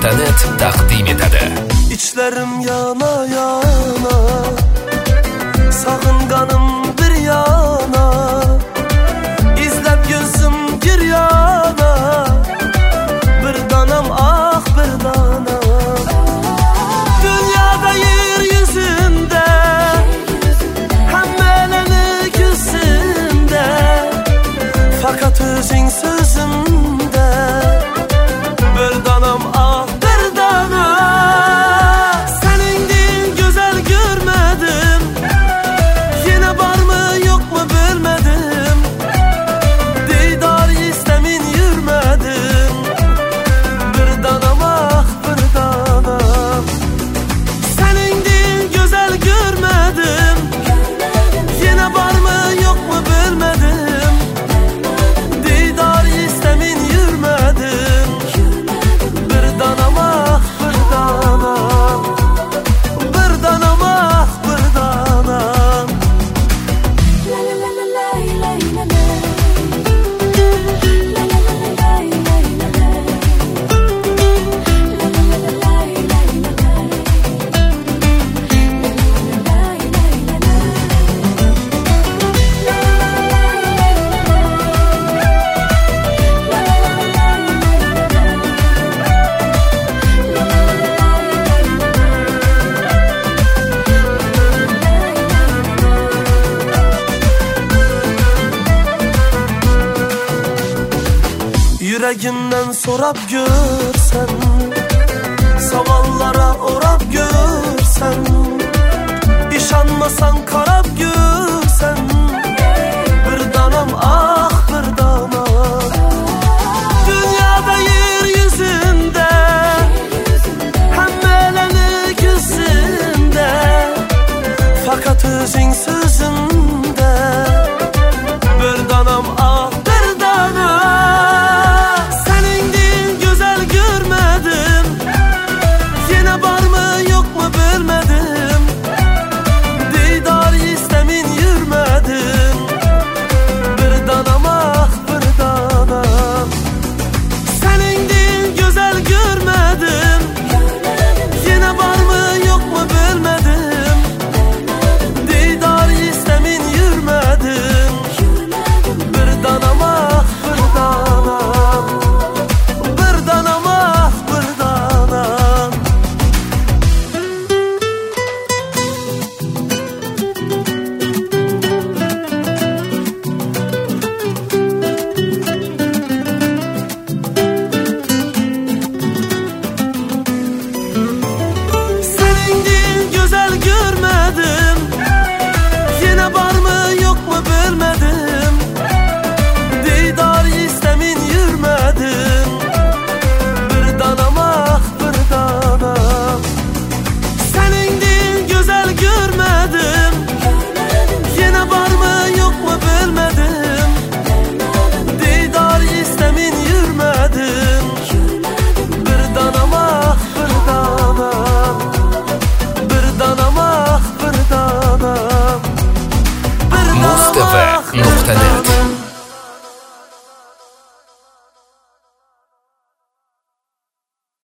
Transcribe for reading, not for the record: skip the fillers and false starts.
Mustafa.net taqdim etadi. İçlerim yana yana, sağınganım bir yana, izlep gözüm gir yana, bir danam ah bir danam. Dünyada yeryüzünde hemmelerini gözünde, fakat özün sözümde bir danam ah bir danam. Senin din güzel görmedim, yine var mı yok mu bilmedim, didar istemin yürmedim, bir danam ah bir danam. Senin din güzel görmedim, yine var mı yok mu bilmedim, didar istemin yürmedim, bir danam ah bir danam, bir danam ah bir danam. Yüreğimden sorap görsen, savallara orap görsen, İşanmasan karap görsen, bir danam ah bir danam. Dünyada yeryüzünde hemmelerini gözünde, fakat özün sözümde bir danam ah bir danam. Senin din güzel görmedim, yine var mı yok mu bilmedim, didar istemin yürmedim, bir danam ah bir danam. Senin din güzel görmedim, yine var mı yok mu bilmedim, didar istemin yürmedim, bir danam ah bir danam, bir danam ah bir danam. Senin din güzel görmedim, yine var mı yok mu bilmedim, didar istemin yürmedim, bir danam ah bir danam. Senin din güzel görmedim, yine var mı yok mu bilmedim, didar istemin yürmedim, bir danam ah bir danam, bir danam ah bir danam, bir danam ah bir danam. Mustafa.net